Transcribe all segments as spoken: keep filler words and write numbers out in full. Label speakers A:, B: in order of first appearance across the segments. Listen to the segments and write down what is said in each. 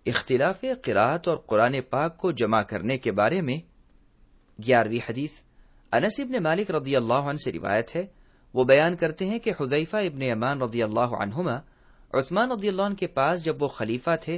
A: اختلاف قرات اور قرآن پاک کو جمع کرنے کے بارے میں گیارہویں حدیث انس ابن مالک رضی اللہ عنہ سے روایت ہے۔ وہ بیان کرتے ہیں کہ حذیفہ ابن یمان رضی اللہ عنہما عثمان رضی اللہ عنہ کے پاس جب وہ خلیفہ تھے،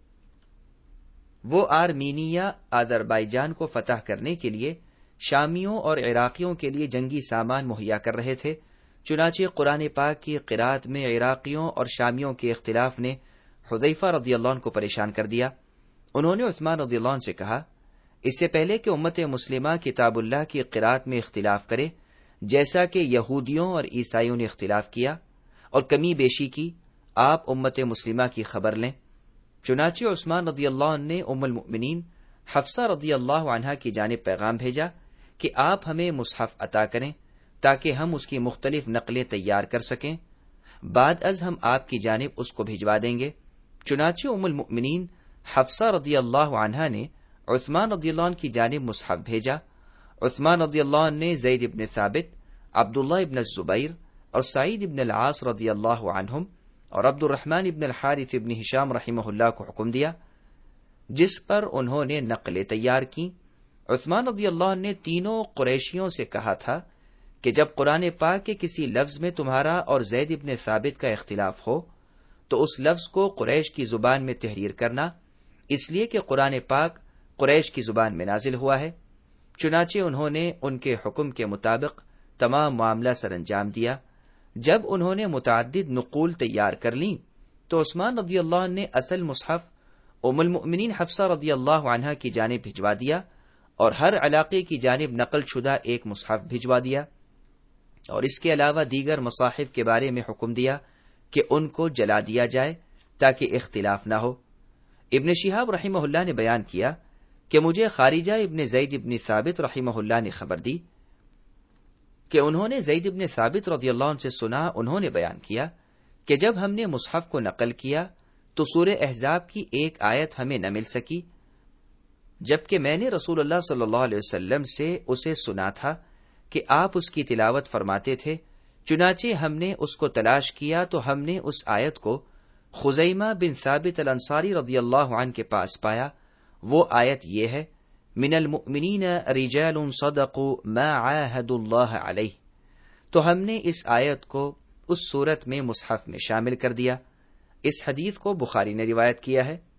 A: وہ آرمینیا آذربائیجان کو فتح کرنے کے لیے شامیوں اور عراقیوں کے لیے جنگی سامان مہیا کر رہے تھے۔ چنانچہ قرآن پاک کی قرات میں عراقیوں اور شامیوں کے اختلاف نے حذیفہ رضی اللہ عنہ کو پریشان کر دیا۔ انہوں نے عثمان رضی اللہ عنہ سے کہا، اس سے پہلے کہ امت مسلمہ کتاب اللہ کی قرات میں اختلاف کرے، جیسا کہ یہودیوں اور عیسائیوں نے اختلاف کیا اور کمی بیشی کی، آپ امت مسلمہ کی خبر لیں۔ چنانچہ عثمان رضی اللہ عنہ نے ام المؤمنین حفصہ رضی اللہ عنہا کی جانب پیغام بھیجا کہ آپ ہمیں مصحف عطا کریں تاکہ ہم اس کی مختلف نقلیں تیار کر سکیں، بعد از ہم آپ کی جانب اس کو بھجوا دیں گے۔ چنانچہ ام المؤمنین حفصہ رضی اللہ عنہا نے عثمان رضی اللہ عنہ کی جانب مصحف بھیجا۔ عثمان رضی اللہ عنہ نے زید ابن ثابت، عبداللہ ابن الزبیر اور سعید ابن العاص رضی اللہ عنہم اور عبد الرحمن ابن الحارث ابن ہشام رحمہ اللہ کو حکم دیا، جس پر انہوں نے نقلیں تیار کیں۔ عثمان رضی اللہ عنہ نے تینوں قریشیوں سے کہا تھا کہ جب قرآن پاک کے کسی لفظ میں تمہارا اور زید ابن ثابت کا اختلاف ہو تو اس لفظ کو قریش کی زبان میں تحریر کرنا، اس لیے کہ قرآن پاک قریش کی زبان میں نازل ہوا ہے۔ چنانچہ انہوں نے ان کے حکم کے مطابق تمام معاملہ سر انجام دیا۔ جب انہوں نے متعدد نقول تیار کر لیں تو عثمان رضی اللہ عنہ نے اصل مصحف ام المؤمنین حفصہ رضی اللہ عنہا کی جانب بھجوا دیا اور ہر علاقے کی جانب نقل شدہ ایک مصحف بھجوا دیا، اور اس کے علاوہ دیگر مصاحف کے بارے میں حکم دیا کہ ان کو جلا دیا جائے تاکہ اختلاف نہ ہو۔ ابن شہاب رحمہ اللہ نے بیان کیا کہ مجھے خارجہ ابن زید ابن ثابت رحمہ اللہ نے خبر دی کہ انہوں نے زید ابن ثابت رضی اللہ عنہ سے سنا، انہوں نے بیان کیا کہ جب ہم نے مصحف کو نقل کیا تو سورہ احزاب کی ایک آیت ہمیں نہ مل سکی، جبکہ میں نے رسول اللہ صلی اللہ علیہ وسلم سے اسے سنا تھا کہ آپ اس کی تلاوت فرماتے تھے۔ چنانچہ ہم نے اس کو تلاش کیا تو ہم نے اس آیت کو خزیمہ بن ثابت الانصاری رضی اللہ عنہ کے پاس پایا۔ وہ آیت یہ ہے، من المؤمنین رجال صدقوا ما عاہدوا اللہ علیہ۔ تو ہم نے اس آیت کو اس صورت میں مصحف میں شامل کر دیا۔ اس حدیث کو بخاری نے روایت کیا ہے۔